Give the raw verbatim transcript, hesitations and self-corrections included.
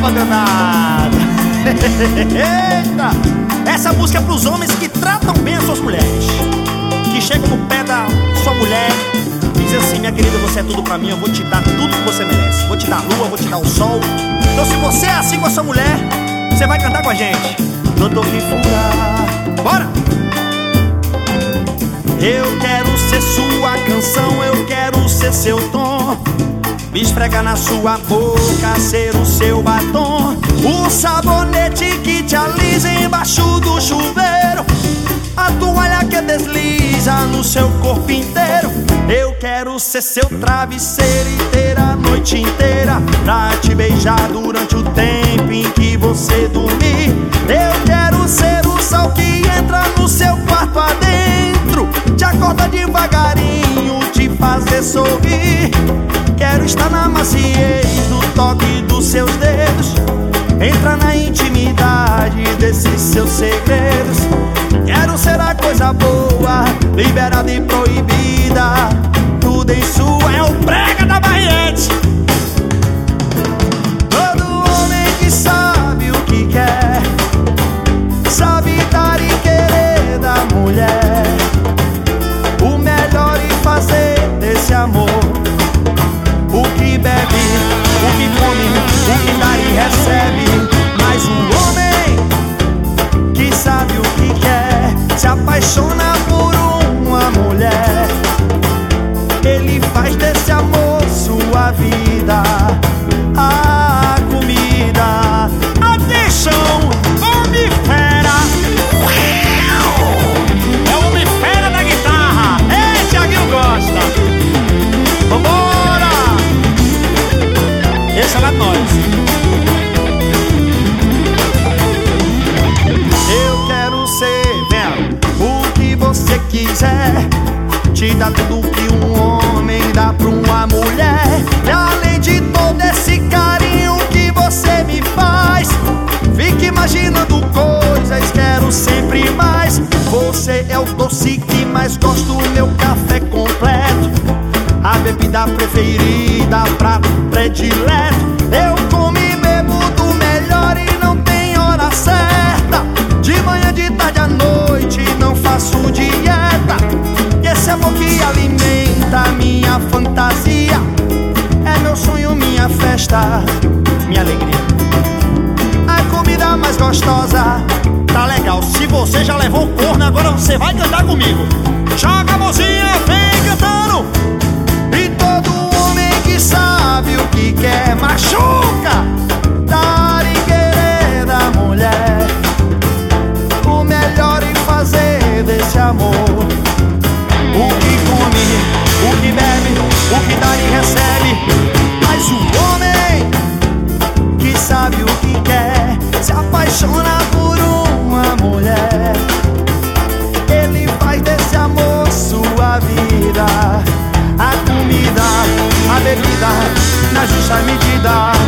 palma danada. Eita! Essa música é pros homens que tratam bem as suas mulheres, que chegam no pé da sua mulher e dizem assim: minha querida, você é tudo pra mim, eu vou te dar tudo que você merece. Vou te dar a lua, vou te dar o sol. Então se você é assim com a sua mulher, você vai cantar com a gente. Doutor Fifura, bora! Eu quero ser sua canção, eu quero ser seu tom, me esfregar na sua boca, ser o seu batom, o sabonete que te alisa embaixo do chuveiro, a toalha que desliza no seu corpo inteiro. Eu quero ser seu travesseiro e ter a noite inteira pra te beijar durante o tempo em que você dormir. Eu quero ser o sol que entra no seu quarto adentro, te acorda devagarinho, te fazer sorrir. Quero estar na maciez do toque dos seus dedos, entrar na intimidade desses seus segredos. Quero ser a coisa boa, liberada e proibida, tudo em sua. É o brega da Barriete. Todo homem que sabe o que quer, sabe dar e querer da mulher o melhor e fazer desse amor o que bebe, o que come, o que dá e recebe. Mas um homem que sabe o que quer, se apaixona por uma mulher, ele faz desse amor sua vida, a comida. Atenção, homem fera, é o homem fera da guitarra. Ei, Thiaguinho gosta. Vambora! Esse é lá nós. Eu quero ser, vem, o que você quiser, te dá tudo que um homem dá pra uma mulher. E além de todo esse carinho que você me faz, fique imaginando coisas, quero sempre mais. Você é o doce que mais gosto, meu café completo, a bebida preferida, prato predileto. Eu como e bebo do melhor e não tem hora certa, de manhã, de tarde, à noite, não faço dieta. E esse amor que alimenta a minha fantasia, é meu sonho, minha festa, minha alegria. A comida mais gostosa, tá legal. Se você já levou o corno, agora você vai cantar comigo. Joga a mãozinha, vem cantando. E todo homem que sabe o que quer, machuca, dar e querer da mulher o melhor e fazer desse amor o que come, o que bebe, o que dá e recebe. Mas o homem que sabe o que quer, se apaixona por uma mulher, ele faz desse amor sua vida, a comida, a bebida, na justa medida.